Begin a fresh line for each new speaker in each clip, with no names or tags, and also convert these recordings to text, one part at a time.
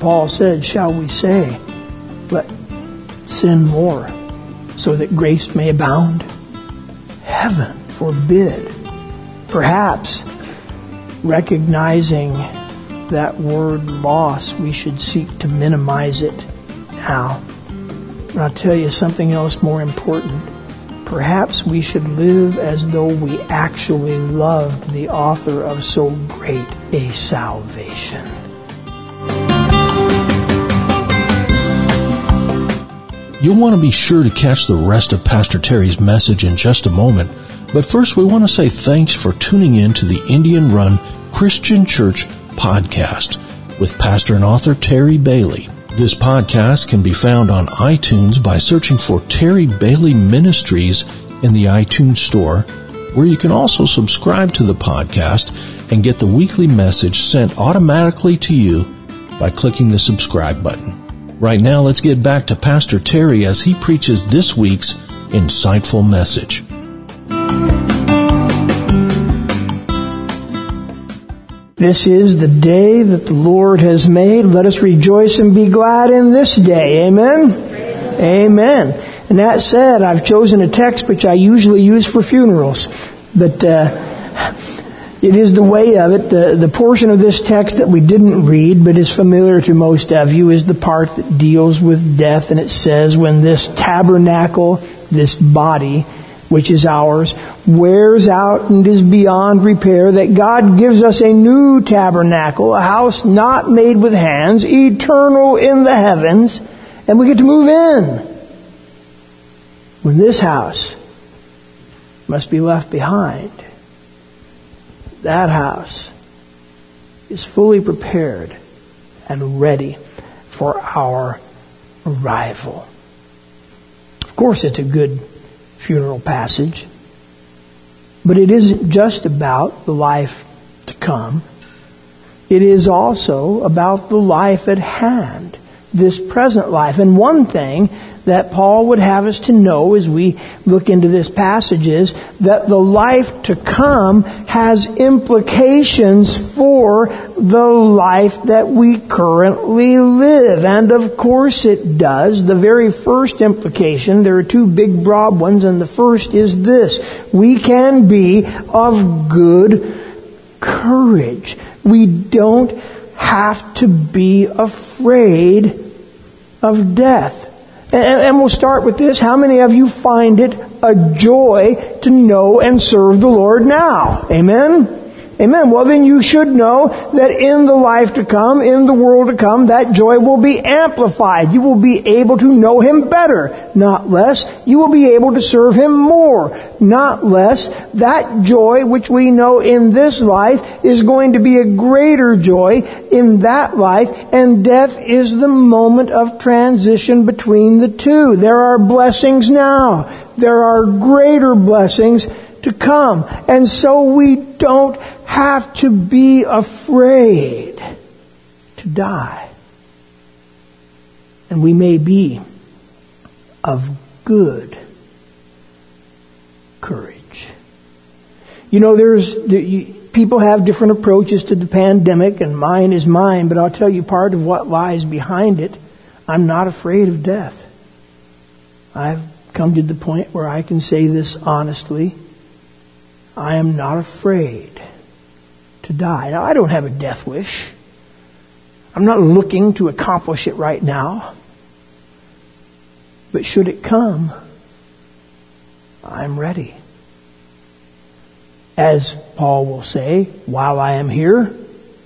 Paul said, shall we say, let sin more, so that grace may abound? Heaven forbid. Perhaps, recognizing that word loss, we should seek to minimize it now. And I'll tell you something else more important. Perhaps we should live as though we actually loved the author of so great a salvation.
You'll want to be sure to catch the rest of Pastor Terry's message in just a moment. But first, we want to say thanks for tuning in to the Indian Run Christian Church podcast with pastor and author Terry Bailey. This podcast can be found on iTunes by searching for Terry Bailey Ministries in the iTunes Store, where you can also subscribe to the podcast and get the weekly message sent automatically to you by clicking the subscribe button. Right now, let's get back to Pastor Terry as he preaches this week's insightful message.
This is the day that the Lord has made. Let us rejoice and be glad in this day. Amen? Amen. And that said, I've chosen a text which I usually use for funerals. But it is the way of it. The portion of this text that we didn't read, but is familiar to most of you, is the part that deals with death. And it says, when this tabernacle, this body, which is ours, wears out and is beyond repair, that God gives us a new tabernacle, a house not made with hands, eternal in the heavens, and we get to move in. When this house must be left behind, that house is fully prepared and ready for our arrival. Of course, it's a good funeral passage, but it isn't just about the life to come. It is also about the life at hand, this present life. And one thing that Paul would have us to know as we look into this passage is that the life to come has implications for the life that we currently live. And of course it does. The very first implication, there are two big broad ones, and the first is this: we can be of good courage. We don't have to be afraid of death. And we'll start with this. How many of you find it a joy to know and serve the Lord now? Amen? Amen. Well, then you should know that in the life to come, in the world to come, that joy will be amplified. You will be able to know Him better, not less. You will be able to serve Him more, not less. That joy which we know in this life is going to be a greater joy in that life, and death is the moment of transition between the two. There are blessings now. There are greater blessings to come. And so we don't have to be afraid to die. And we may be of good courage. You know, people have different approaches to the pandemic, and mine is mine, but I'll tell you part of what lies behind it. I'm not afraid of death. I've come to the point where I can say this honestly. I am not afraid to die. Now, I don't have a death wish. I'm not looking to accomplish it right now. But should it come, I'm ready. As Paul will say, while I am here,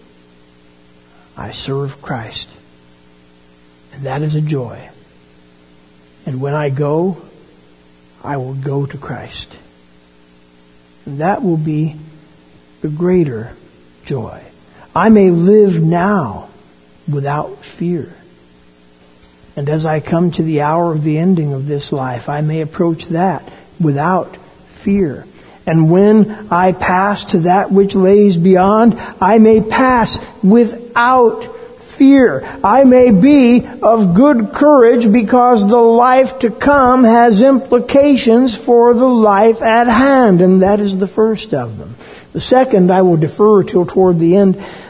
I serve Christ. And that is a joy. And when I go, I will go to Christ. And that will be the greater joy. I may live now without fear. And as I come to the hour of the ending of this life, I may approach that without fear. And when I pass to that which lays beyond, I may pass without fear. I may be of good courage because the life to come has implications for the life at hand, and that is the first of them. The second I will defer till toward the end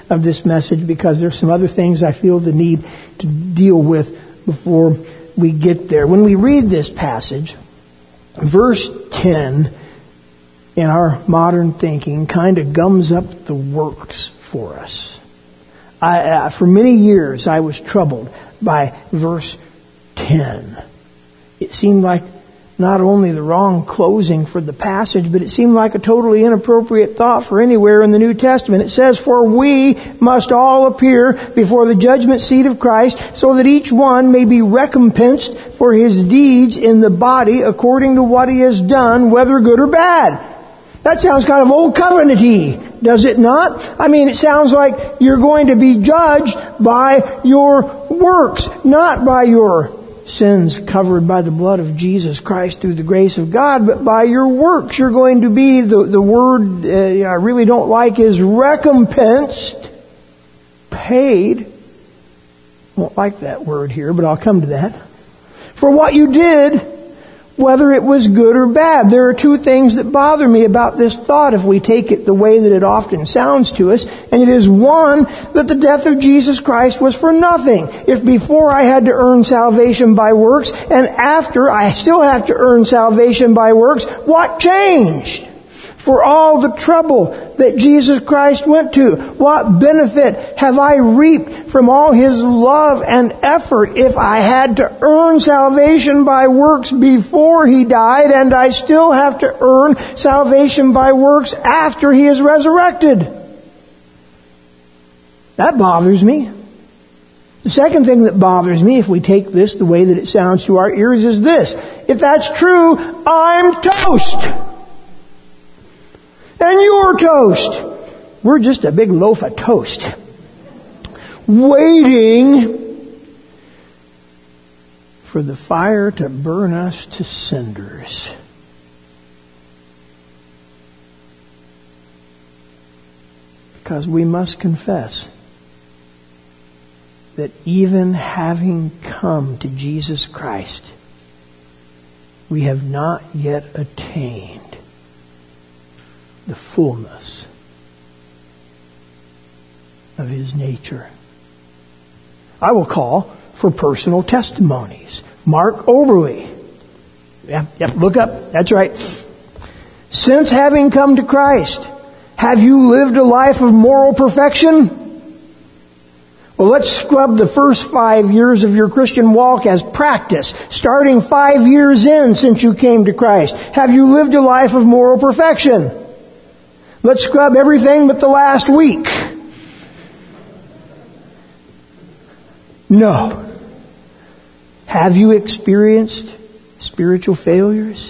of this message because there's some other things I feel the need to deal with before we get there. When we read this passage, verse 10 in our modern thinking kind of gums up the works for us. For many years I was troubled by verse 10. It seemed like not only the wrong closing for the passage, but it seemed like a totally inappropriate thought for anywhere in the New Testament. It says, "For we must all appear before the judgment seat of Christ, so that each one may be recompensed for his deeds in the body according to what he has done, whether good or bad." That sounds kind of old covenant-y, does it not? I mean, it sounds like you're going to be judged by your works, not by your sins covered by the blood of Jesus Christ through the grace of God, but by your works. You're going to be, the word I really don't like is recompensed, paid. Won't like that word here, but I'll come to that. For what you did, whether it was good or bad. There are two things that bother me about this thought if we take it the way that it often sounds to us. And it is one, that the death of Jesus Christ was for nothing. If before I had to earn salvation by works, and after I still have to earn salvation by works, what changed? For all the trouble that Jesus Christ went to, what benefit have I reaped from all His love and effort if I had to earn salvation by works before He died, and I still have to earn salvation by works after He is resurrected? That bothers me. The second thing that bothers me, if we take this the way that it sounds to our ears, is this. If that's true, I'm toast. And you're toast. We're just a big loaf of toast, waiting for the fire to burn us to cinders. Because we must confess that even having come to Jesus Christ, we have not yet attained the fullness of His nature. I will call for personal testimonies. Mark Oberly. Yep, look up. That's right. Since having come to Christ, have you lived a life of moral perfection? Well, let's scrub the first 5 years of your Christian walk as practice, starting 5 years in since you came to Christ. Have you lived a life of moral perfection? Let's scrub everything but the last week. No. Have you experienced spiritual failures?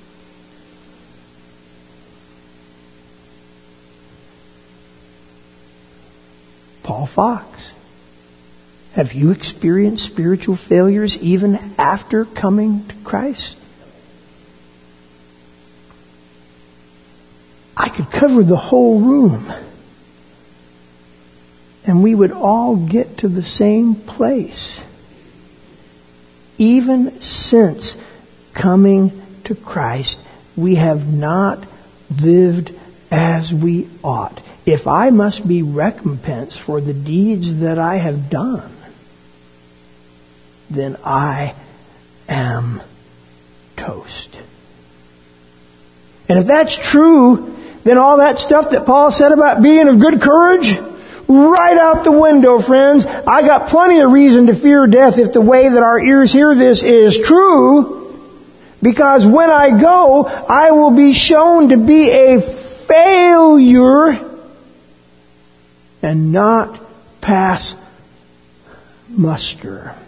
Paul Fox. Have you experienced spiritual failures even after coming to Christ? I could cover the whole room, and we would all get to the same place. Even since coming to Christ, we have not lived as we ought. If I must be recompensed for the deeds that I have done, then I am toast. And if that's true, then all that stuff that Paul said about being of good courage, right out the window, friends. I got plenty of reason to fear death if the way that our ears hear this is true. Because when I go, I will be shown to be a failure and not pass muster.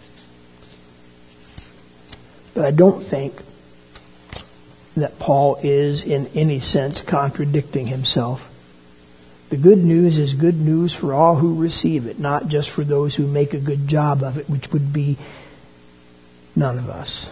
But I don't think that Paul is in any sense contradicting himself. The good news is good news for all who receive it, not just for those who make a good job of it, which would be none of us.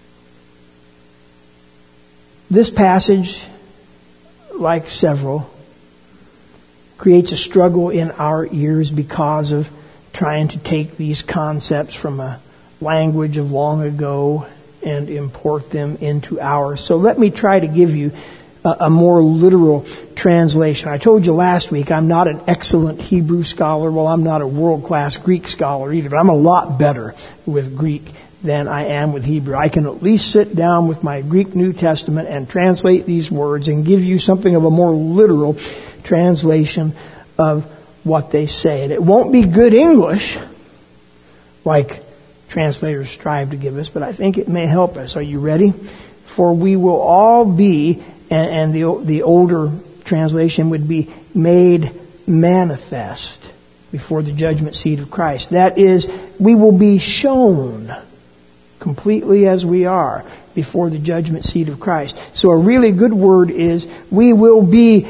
This passage, like several, creates a struggle in our ears because of trying to take these concepts from a language of long ago and import them into ours. So let me try to give you a more literal translation. I told you last week I'm not an excellent Hebrew scholar. Well, I'm not a world-class Greek scholar either, but I'm a lot better with Greek than I am with Hebrew. I can at least sit down with my Greek New Testament and translate these words and give you something of a more literal translation of what they say. And it won't be good English like translators strive to give us, but I think it may help us. Are you ready? For we will all be, and the older translation would be, made manifest before the judgment seat of Christ. That is, we will be shown completely as we are before the judgment seat of Christ. So a really good word is, we will be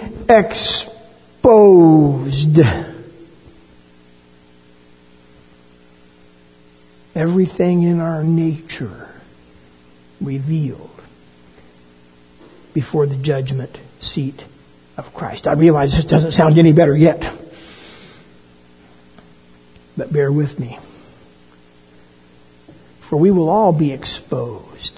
exposed. Everything in our nature revealed before the judgment seat of Christ. I realize this doesn't sound any better yet, but bear with me. For we will all be exposed.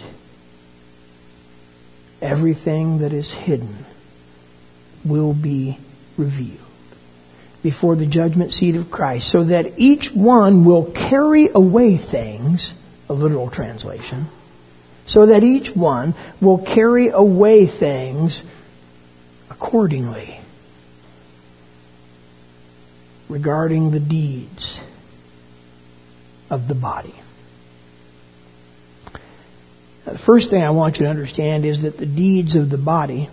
Everything that is hidden will be revealed before the judgment seat of Christ, so that each one will carry away things, a literal translation, so that each one will carry away things accordingly regarding the deeds of the body. Now, the first thing I want you to understand is that the deeds of the body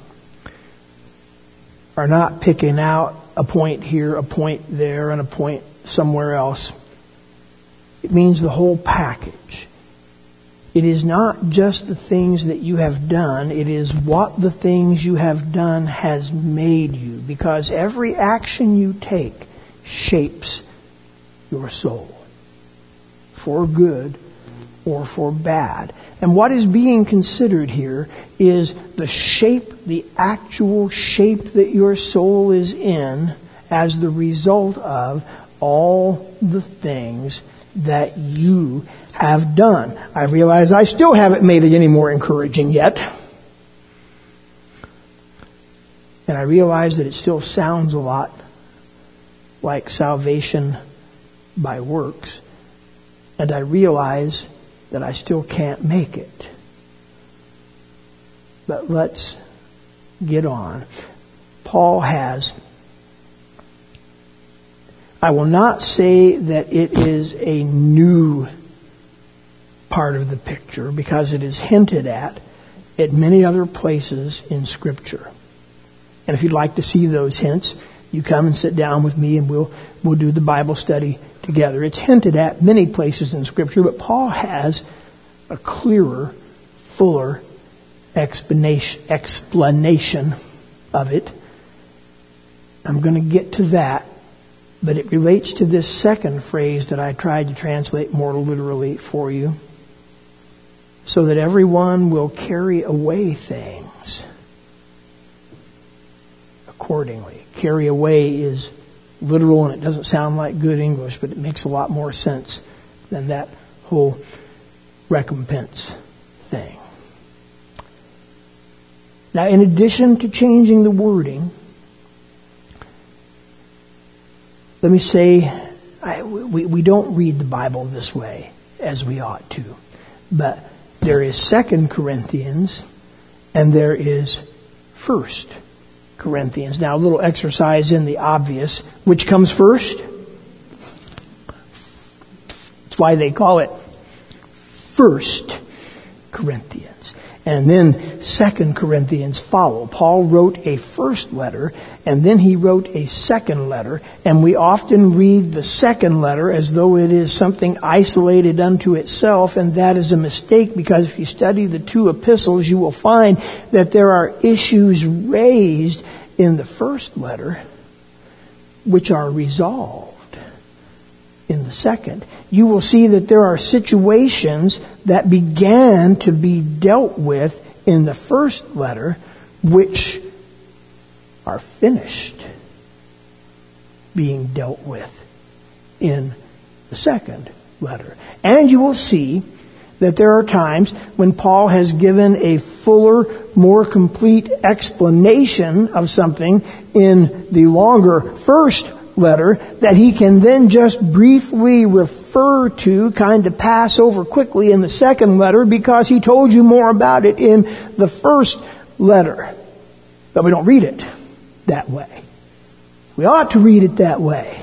are not picking out a point here, a point there, and a point somewhere else. It means the whole package. It is not just the things that you have done, it is what the things you have done has made you. Because every action you take shapes your soul, for good or for bad. And what is being considered here is the shape, the actual shape that your soul is in as the result of all the things that you have done. I realize I still haven't made it any more encouraging yet. And I realize that it still sounds a lot like salvation by works. And I realize that I still can't make it. But let's get on. Paul has, I will not say that it is a new part of the picture, because it is hinted at many other places in Scripture. And if you'd like to see those hints, you come and sit down with me and we'll do the Bible study together. It's hinted at many places in Scripture, but Paul has a clearer, fuller explanation of it. I'm going to get to that, but it relates to this second phrase that I tried to translate more literally for you. So that everyone will carry away things accordingly. Carry away is literal, and it doesn't sound like good English, but it makes a lot more sense than that whole recompense thing. Now, in addition to changing the wording, let me say, we don't read the Bible this way as we ought to. But there is 2 Corinthians and there is 1 Corinthians. Now, a little exercise in the obvious. Which comes first? That's why they call it 1 Corinthians. And then 2 Corinthians follow. Paul wrote a first letter, and then he wrote a second letter. And we often read the second letter as though it is something isolated unto itself, and that is a mistake, because if you study the two epistles, you will find that there are issues raised in the first letter which are resolved in the second. You will see that there are situations that began to be dealt with in the first letter which are finished being dealt with in the second letter. And you will see that there are times when Paul has given a fuller, more complete explanation of something in the longer first letter that he can then just briefly refer to, kind of pass over quickly in the second letter because he told you more about it in the first letter. But we don't read it that way. We ought to read it that way.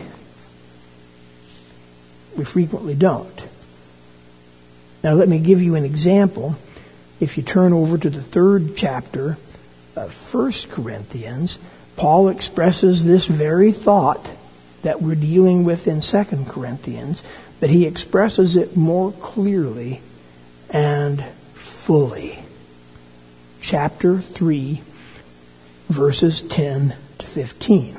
We frequently don't. Now let me give you an example. If you turn over to the 3rd chapter of 1 Corinthians, Paul expresses this very thought that we're dealing with in 2 Corinthians, but he expresses it more clearly and fully. Chapter 3, verses 10 to 15.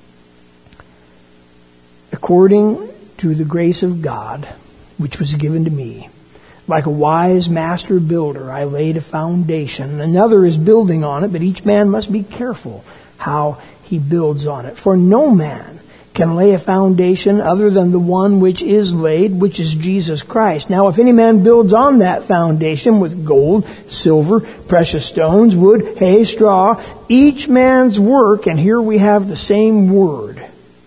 According to the grace of God, which was given to me, like a wise master builder, I laid a foundation. Another is building on it, but each man must be careful how he builds on it. For no man can lay a foundation other than the one which is laid, which is Jesus Christ. Now, if any man builds on that foundation with gold, silver, precious stones, wood, hay, straw, each man's work, and here we have the same word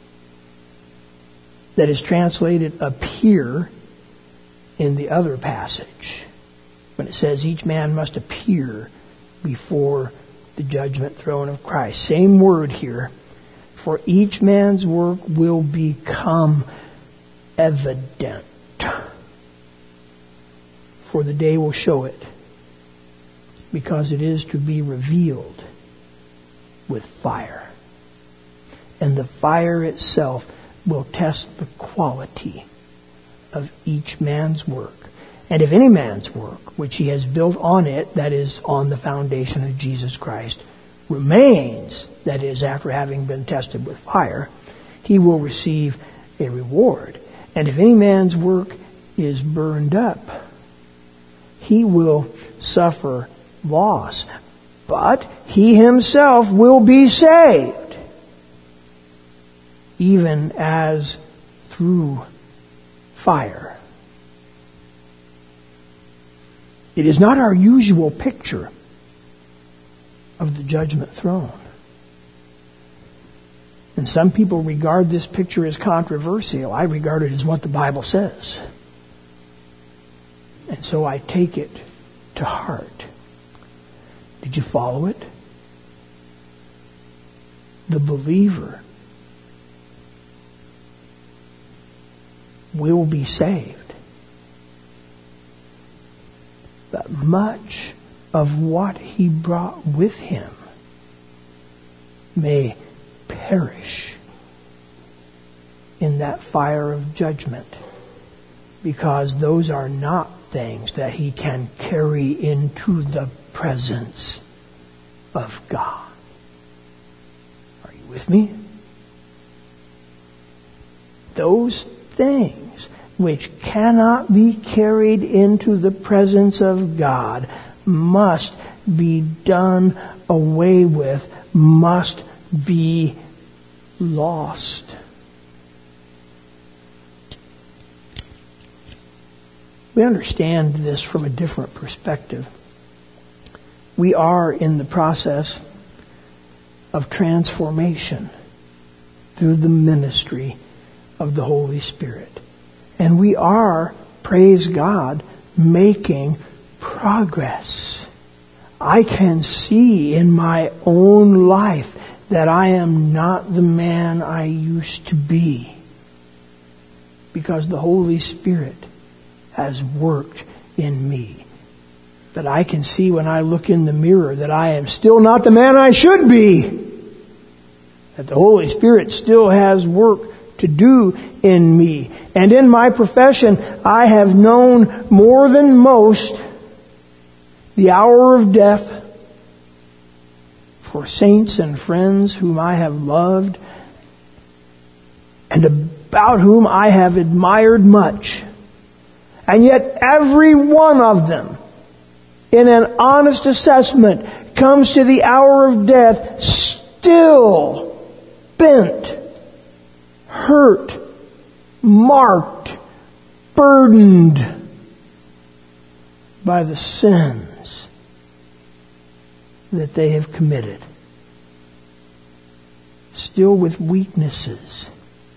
that is translated appear in the other passage, when it says each man must appear before the judgment throne of Christ. Same word here. For each man's work will become evident. For the day will show it, because it is to be revealed with fire. And the fire itself will test the quality of each man's work. And if any man's work, which he has built on it, that is, on the foundation of Jesus Christ, remains, that is, after having been tested with fire, he will receive a reward. And if any man's work is burned up, he will suffer loss, but he himself will be saved, even as through fire. It is not our usual picture of the judgment throne. And some people regard this picture as controversial. I regard it as what the Bible says. And so I take it to heart. Did you follow it? The believer will be saved. But much of what he brought with him may perish in that fire of judgment, because those are not things that he can carry into the presence of God. Are you with me? Those things which cannot be carried into the presence of God must be done away with, must be lost. We understand this from a different perspective. We are in the process of transformation through the ministry of the Holy Spirit. And we are, praise God, making progress. I can see in my own life that I am not the man I used to be, because the Holy Spirit has worked in me. But I can see when I look in the mirror that I am still not the man I should be, that the Holy Spirit still has work to do in me. And in my profession, I have known more than most the hour of death for saints and friends whom I have loved and about whom I have admired much. And yet every one of them, in an honest assessment, comes to the hour of death still bent, hurt, marked, burdened by the sins that they have committed, still with weaknesses,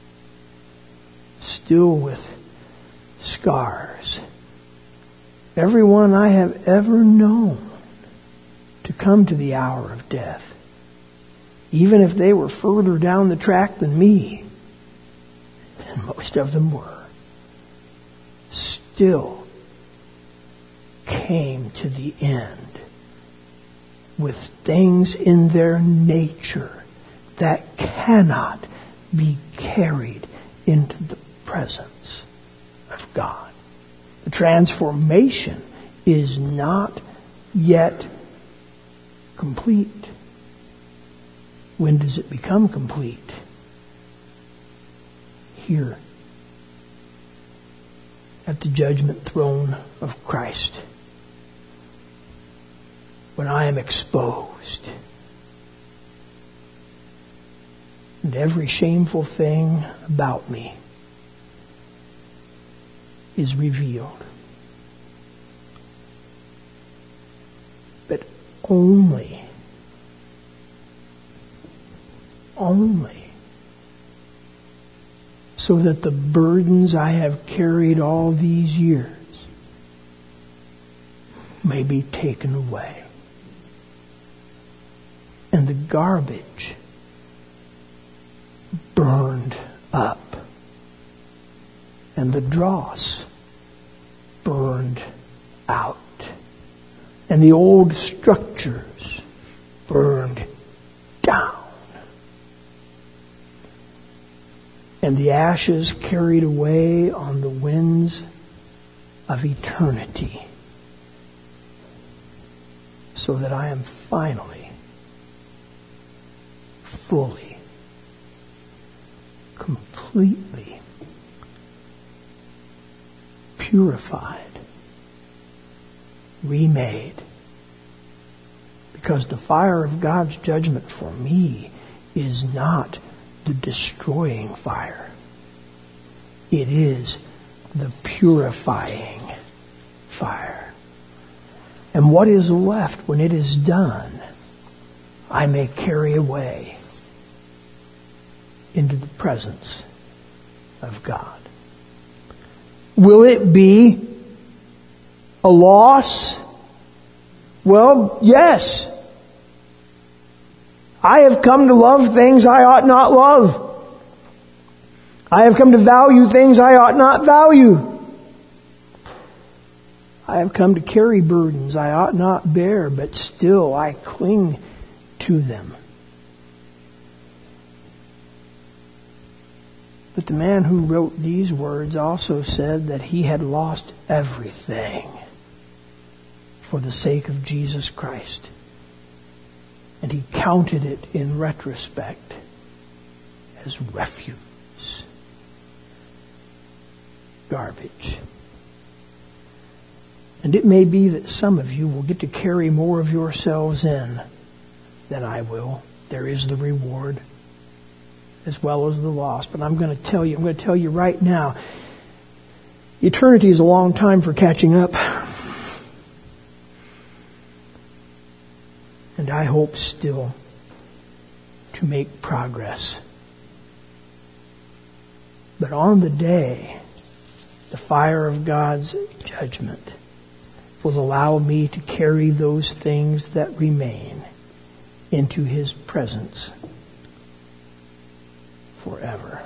still with scars. Everyone I have ever known to come to the hour of death, even if they were further down the track than me, and most of them were, still came to the end with things in their nature that cannot be carried into the presence of God. The transformation is not yet complete. When does it become complete? Here, at the judgment throne of Christ, when I am exposed and every shameful thing about me is revealed. But only so that the burdens I have carried all these years may be taken away. And the garbage burned up. And the dross burned out. And the old structures burned down. And the ashes carried away on the winds of eternity, so that I am finally, fully, completely purified, remade. Because the fire of God's judgment for me is not the destroying fire. It is the purifying fire. And what is left when it is done, I may carry away into the presence of God. Will it be a loss? Well, yes. I have come to love things I ought not love. I have come to value things I ought not value. I have come to carry burdens I ought not bear, but still I cling to them. But the man who wrote these words also said that he had lost everything for the sake of Jesus Christ. And he counted it in retrospect as refuse. Garbage. And it may be that some of you will get to carry more of yourselves in than I will. There is the reward as well as the loss. But I'm going to tell you right now, eternity is a long time for catching up. And I hope still to make progress. But on the day, the fire of God's judgment will allow me to carry those things that remain into His presence forever.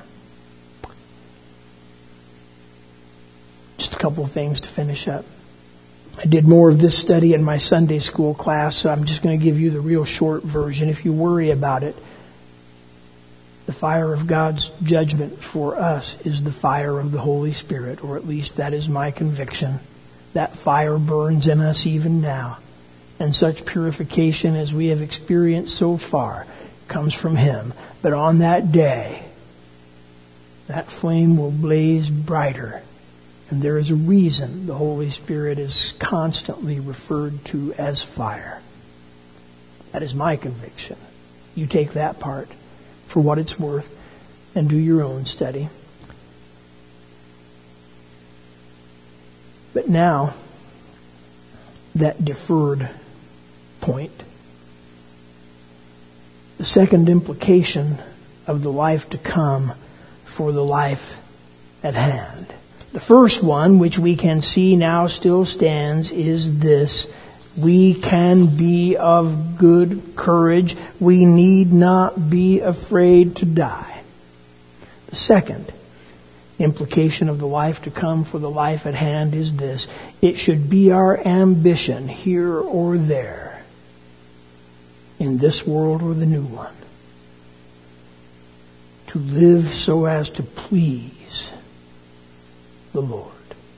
Just a couple of things to finish up. I did more of this study in my Sunday school class, so I'm just going to give you the real short version. If you worry about it, the fire of God's judgment for us is the fire of the Holy Spirit, or at least that is my conviction. That fire burns in us even now. And such purification as we have experienced so far comes from Him. But on that day, that flame will blaze brighter. And there is a reason the Holy Spirit is constantly referred to as fire. That is my conviction. You take that part for what it's worth and do your own study. But now, that deferred point. The second implication of the life to come for the life at hand. The first one, which we can see now still stands, is this: we can be of good courage. We need not be afraid to die. The second implication of the life to come for the life at hand is this: it should be our ambition, here or there, in this world or the new one, to live so as to please the Lord.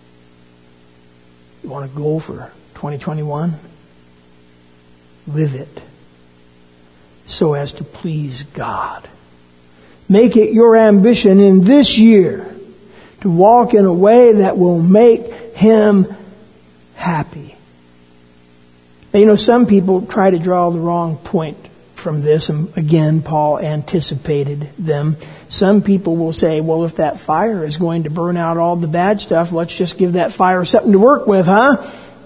You want a goal for 2021? Live it so as to please God. Make it your ambition in this year to walk in a way that will make Him happy. Now, some people try to draw the wrong point from this, and again, Paul anticipated them. Some people will say, well, if that fire is going to burn out all the bad stuff, let's just give that fire something to work with, huh?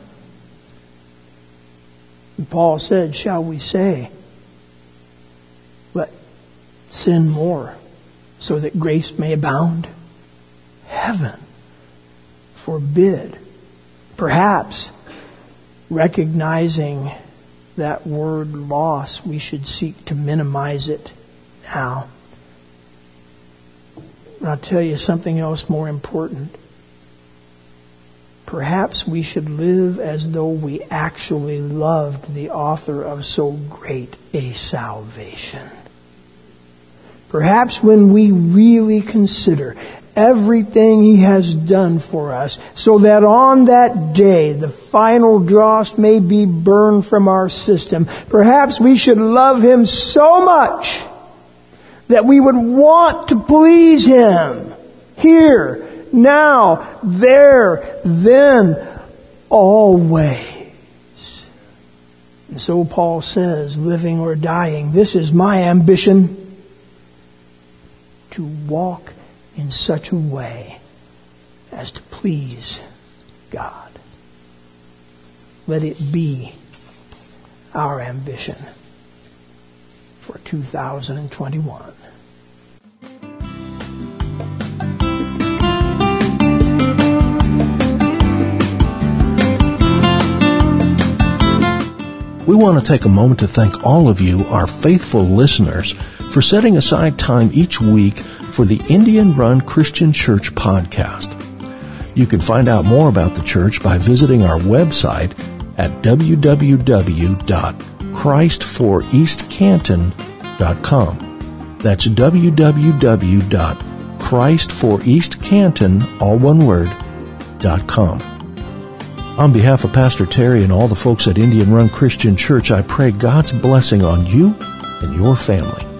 And Paul said, shall we say, let sin more so that grace may abound? Heaven forbid. Perhaps, recognizing that word loss, we should seek to minimize it now. And I'll tell you something else more important. Perhaps we should live as though we actually loved the author of so great a salvation. Perhaps when we really consider everything He has done for us, so that on that day the final dross may be burned from our system, perhaps we should love Him so much that we would want to please Him here, now, there, then, always. And so Paul says, living or dying, this is my ambition, to walk in such a way as to please God. Let it be our ambition for 2021.
We want to take a moment to thank all of you, our faithful listeners, for setting aside time each week for the Indian Run Christian Church podcast. You can find out more about the church by visiting our website at www.christforeastcanton.com. That's www.christforeastcanton, all one word, .com. On behalf of Pastor Terry and all the folks at Indian Run Christian Church, I pray God's blessing on you and your family.